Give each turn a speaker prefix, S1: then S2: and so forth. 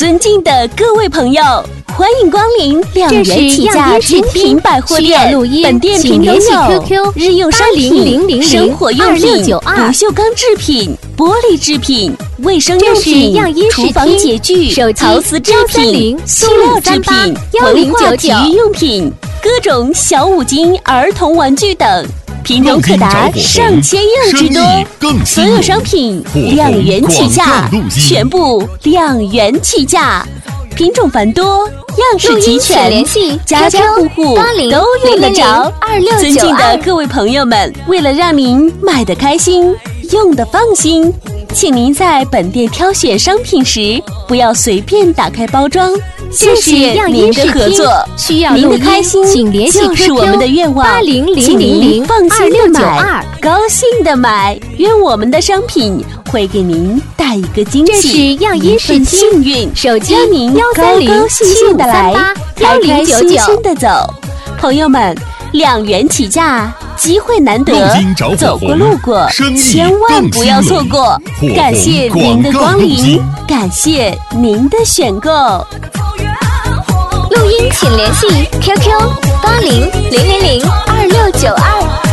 S1: 尊敬的各位朋友，欢迎光临2元起价精品百货店。本店品都有日用商品、生活用品、不锈钢制品、玻璃制品、卫生用品、厨房洁具、陶瓷制品、塑料制品、文化体育用品、各种小五金儿童玩具等。品种可达上千样之多，所有商品2元起价，全部2元起价，品种繁多，样式齐全，家家户户都用得着。尊敬的各位朋友们，为了让您买得开心，用得放心，请您在本店挑选商品时，不要随便打开包装。谢谢您的合作，需要您的开心就是我们的愿望，请您放心的买，高兴的买，愿我们的商品会给您带一个惊喜，一份幸运，让您高高兴兴的来，开开心心的走。朋友们，2元起价，机会难得，走过路过千万不要错过。感谢您的光临，感谢您的选购。
S2: 录音请联系 QQ8000026992。